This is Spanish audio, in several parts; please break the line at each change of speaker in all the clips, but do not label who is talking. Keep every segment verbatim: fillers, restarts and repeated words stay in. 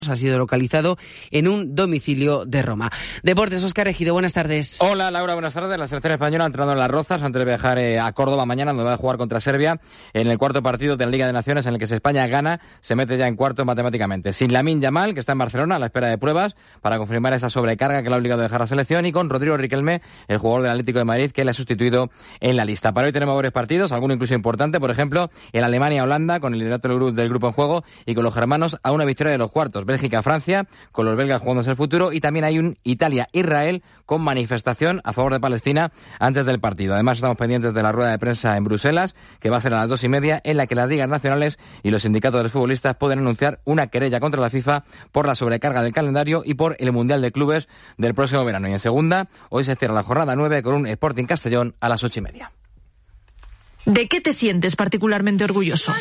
ha sido localizado en un domicilio de Roma. Deportes, Óscar Ejido, buenas tardes.
Hola Laura, buenas tardes. La selección española ha entrenado en Las Rozas antes de viajar eh, a Córdoba mañana, donde va a jugar contra Serbia en el cuarto partido de la Liga de Naciones, en el que si España gana, se mete ya en cuarto matemáticamente. Sin Lamine Yamal, que está en Barcelona a la espera de pruebas para confirmar esa sobrecarga que le ha obligado a dejar la selección, y con Rodrigo Riquelme, el jugador del Atlético de Madrid, que le ha sustituido en la lista. Para hoy tenemos varios partidos, alguno incluso importante, por ejemplo, el Alemania-Holanda, con el liderato del grupo, del grupo en juego, y con los germanos a una victoria de los cuartos. Bélgica-Francia, con los belgas jugándose el futuro, y también hay un Italia-Israel con manifestación a favor de Palestina antes del partido. Además, estamos pendientes de la rueda de prensa en Bruselas, que va a ser a las dos y media, en la que las ligas nacionales y los sindicatos de los futbolistas pueden anunciar una querella contra la FIFA por la sobrecarga del calendario y por el Mundial de Clubes del próximo verano. Y en segunda, hoy se cierra la jornada nueve con un Sporting Castellón a las ocho y media.
¿De qué te sientes particularmente orgulloso?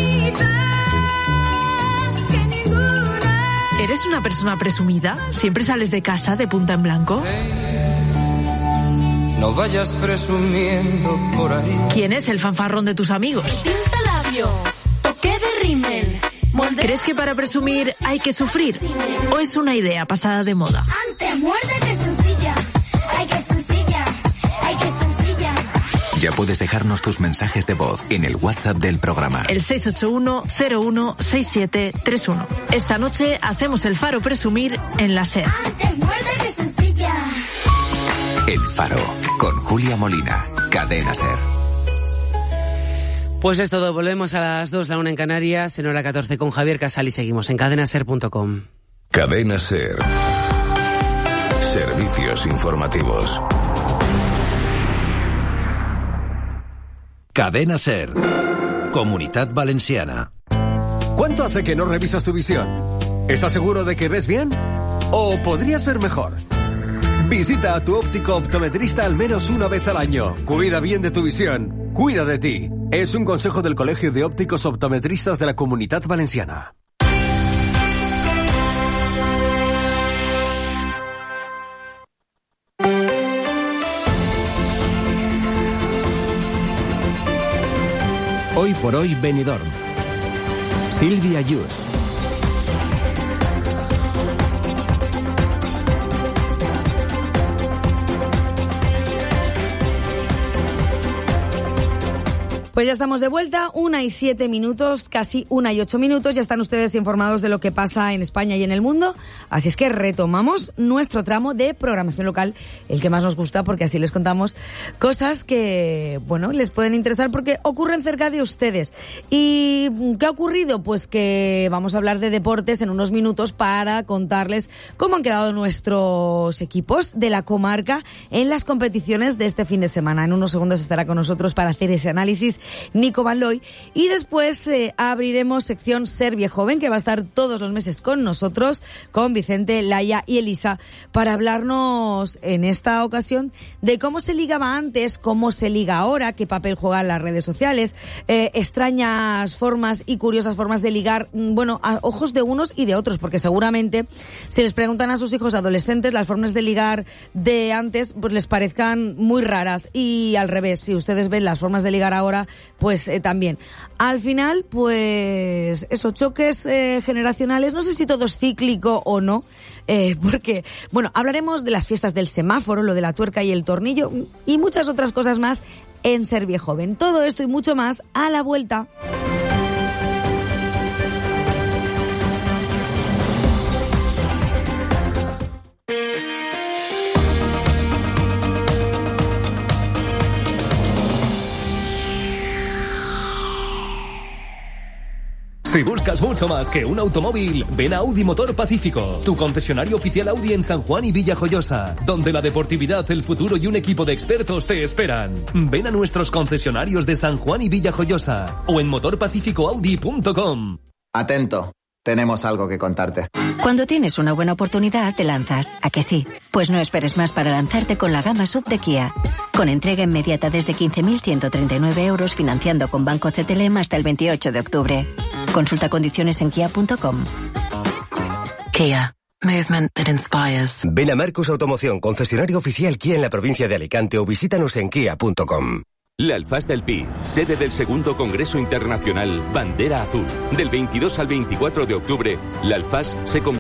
¿Eres una persona presumida? ¿Siempre sales de casa de punta en blanco?
No vayas presumiendo por ahí.
¿Quién es el fanfarrón de tus amigos?
Tintalabio, toque de rímel.
¿Crees que para presumir hay que sufrir? ¿O es una idea pasada de moda?
Antes muerde que sencilla, ay que sencilla, ay que sencilla.
Ya puedes dejarnos tus mensajes de voz en el WhatsApp del programa.
El seis ocho uno cero uno seis siete tres uno. Esta noche hacemos el Faro Presumir en la SER.
Antes muerde que sencilla.
El Faro, con Julia Molina, Cadena SER.
Pues es todo, volvemos a las dos, la una en Canarias, en hora catorce con Javier Casal, y seguimos en cadena ser punto com.
Cadena SER. Servicios informativos.
Cadena SER. Comunitat Valenciana.
¿Cuánto hace que no revisas tu visión? ¿Estás seguro de que ves bien? ¿O podrías ver mejor? Visita a tu óptico optometrista al menos una vez al año. Cuida bien de tu visión. Cuida de ti. Es un consejo del Colegio de Ópticos Optometristas de la Comunitat Valenciana.
Hoy por hoy Benidorm. Silvia Yus.
Pues ya estamos de vuelta, una y siete minutos, casi una y ocho minutos, ya están ustedes informados de lo que pasa en España y en el mundo, así es que retomamos nuestro tramo de programación local, el que más nos gusta, porque así les contamos cosas que, bueno, les pueden interesar porque ocurren cerca de ustedes. ¿Y qué ha ocurrido? Pues que vamos a hablar de deportes en unos minutos para contarles cómo han quedado nuestros equipos de la comarca en las competiciones de este fin de semana. En unos segundos estará con nosotros para hacer ese análisis Nico Van Looy, y después eh, abriremos sección Ser Viejoven, que va a estar todos los meses con nosotros, con Vicente, Laia y Elisa, para hablarnos en esta ocasión de cómo se ligaba antes, cómo se liga ahora, qué papel juegan las redes sociales, eh, extrañas formas y curiosas formas de ligar, bueno, a ojos de unos y de otros, porque seguramente si les preguntan a sus hijos adolescentes las formas de ligar de antes, pues les parezcan muy raras, y al revés, si ustedes ven las formas de ligar ahora, pues eh, también. Al final, pues esos choques eh, generacionales, no sé si todo es cíclico o no, eh, porque, bueno, hablaremos de las fiestas del semáforo, lo de la tuerca y el tornillo, y muchas otras cosas más en Ser Viejoven. Todo esto y mucho más a la vuelta.
Si buscas mucho más que un automóvil, ven a Audi Motor Pacífico, tu concesionario oficial Audi en San Juan y Villajoyosa, donde la deportividad, el futuro y un equipo de expertos te esperan. Ven a nuestros concesionarios de San Juan y Villajoyosa o en motor pacífico audi punto com.
Atento, tenemos algo que contarte.
Cuando tienes una buena oportunidad, te lanzas. ¿A que sí? Pues no esperes más para lanzarte con la gama sub de Kia. Con entrega inmediata desde quince mil ciento treinta y nueve euros, financiando con Banco C T L M hasta el veintiocho de octubre. Consulta condiciones en kia punto com.
Kia. Movement that inspires.
Ven a Marcus Automoción, concesionario oficial Kia en la provincia de Alicante, o visítanos en kia punto com. La Alfaz del Pi, sede del segundo Congreso Internacional Bandera Azul. Del veintidós al veinticuatro de octubre, la Alfaz se convierte